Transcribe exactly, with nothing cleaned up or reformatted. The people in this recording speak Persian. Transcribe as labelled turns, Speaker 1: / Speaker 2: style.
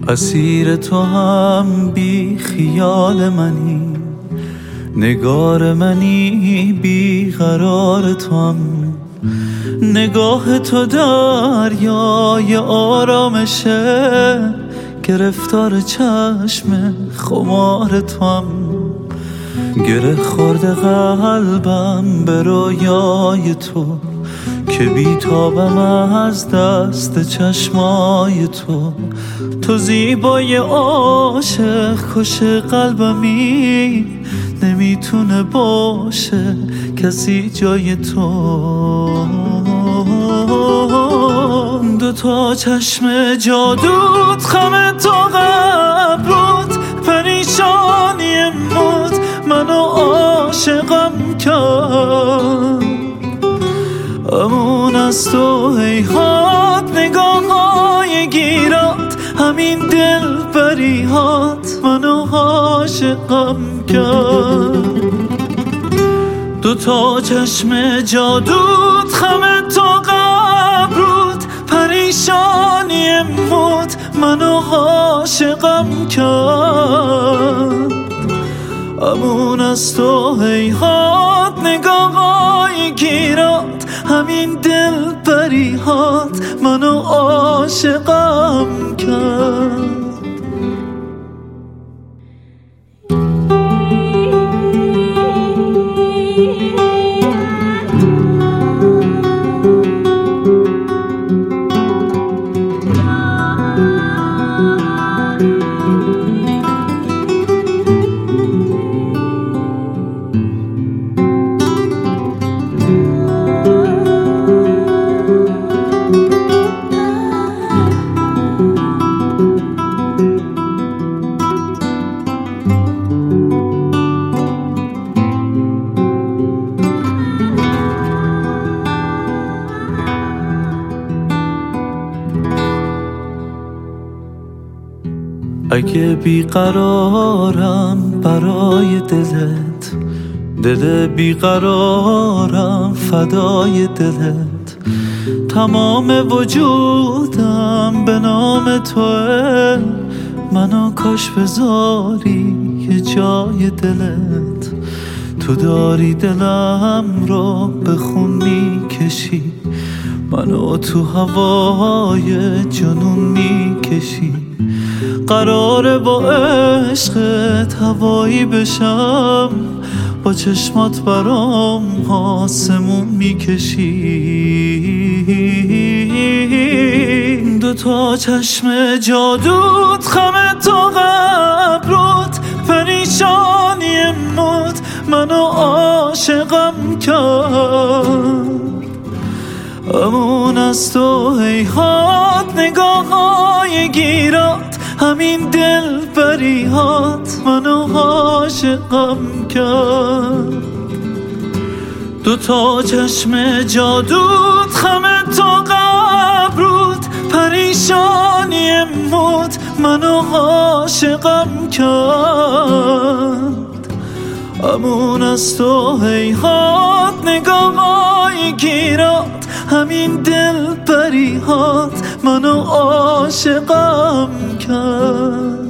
Speaker 1: اسیر تو هم بی خیال منی، نگار منی بی قرار تو هم. نگاه تو دریای آرامشه، گرفتار چشم خمار تو هم. گره خورده قلبم به رویای تو، که بیتابم از دست چشمای تو. تو زیبای عاشق کش قلبمی، نمیتونه باشه کسی جای تو. دو تا چشم جادوت، خم تو قبروت، پریشانی موت منو عاشقم کرد. امون از تو هیهات، نگاه های گیرات، همین دل بریهات منو عاشقم کرد. دو تا چشم جادوت، خم تو قبروت، پریشانی موت منو عاشقم کرد. امون از تو هیهات، نگاه های گیرات، همین دل بریهات منو عاشقم کرد. اگه بیقرارم برای دلت، دل بیقرارم فدای دلت، تمام وجودم به نام توه، منو کاش بذاری یه جای دلت. تو داری دلم رو به خون میکشی، منو تو هوای جنون میکشی. قراره با عشقت هوایی بشم، با چشمات برام آسمون میکشی. دو تا چشم جادوت، خم تو قبروت، پریشانی موت منو عاشقم کرد. امون از تو هیهات، نگاه های گیرات، همین دل بریهات منو عاشقم کرد. دو تا چشم جادوت، خم تو قبروت، پریشانی موت منو عاشقم کرد. امون از تو هیهات، نگاه های گیرات، همین دل بریهات منو عاشقم کرد.